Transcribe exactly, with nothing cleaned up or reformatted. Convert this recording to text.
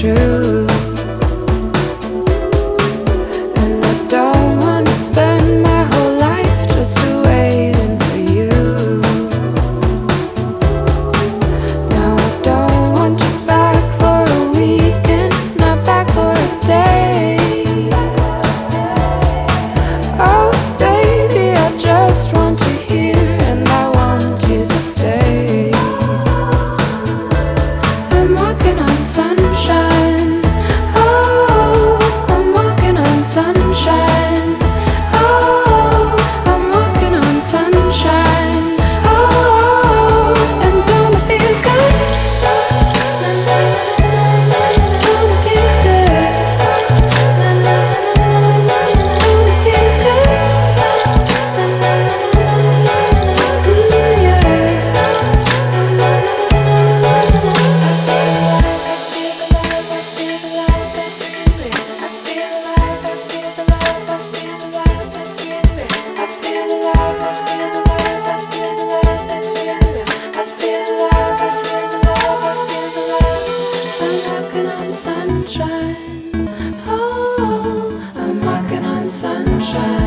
true. And I don't want to spend my whole life just waiting for you. Now I don't want you back for a weekend, not back for a day. Oh baby, I just want to hear and I want you to stay. I'm walking on sunshine. Oh, I'm walking on sunshine. Oh, I'm walking on sunshine. Oh, and don't it feel good? Don't it feel good? Don't it feel good? Mm, yeah. Sunshine. Oh, I'm walking on sunshine.